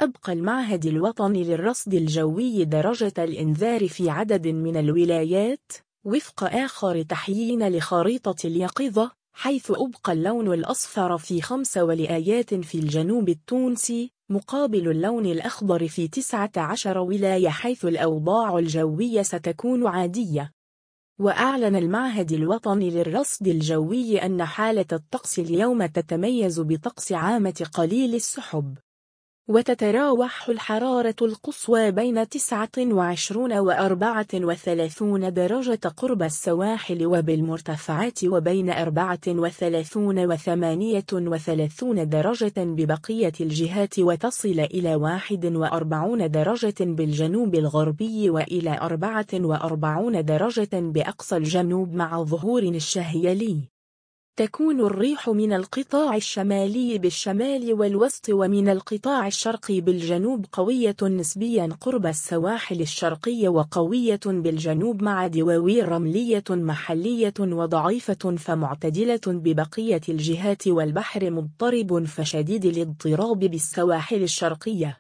أبقى المعهد الوطني للرصد الجوي درجة الإنذار في عدد من الولايات، وفق آخر تحيين لخريطة اليقظة، حيث أبقى اللون الأصفر في 5 ولايات في الجنوب التونسي، مقابل اللون الأخضر في 19 ولاية، حيث الأوضاع الجوية ستكون عادية. وأعلن المعهد الوطني للرصد الجوي أن حالة الطقس اليوم تتميز بطقس عامة قليل السحب، وتتراوح الحرارة القصوى بين 29 و 34 درجة قرب السواحل وبالمرتفعات، وبين 34 و 38 درجة ببقية الجهات، وتصل إلى 41 درجة بالجنوب الغربي وإلى 44 درجة بأقصى الجنوب مع ظهور الشهيلي. تكون الريح من القطاع الشمالي بالشمال والوسط ومن القطاع الشرقي بالجنوب قوية نسبيا قرب السواحل الشرقية، وقوية بالجنوب مع دواوين رملية محلية وضعيفة فمعتدلة ببقية الجهات، والبحر مضطرب فشديد الاضطراب بالسواحل الشرقية.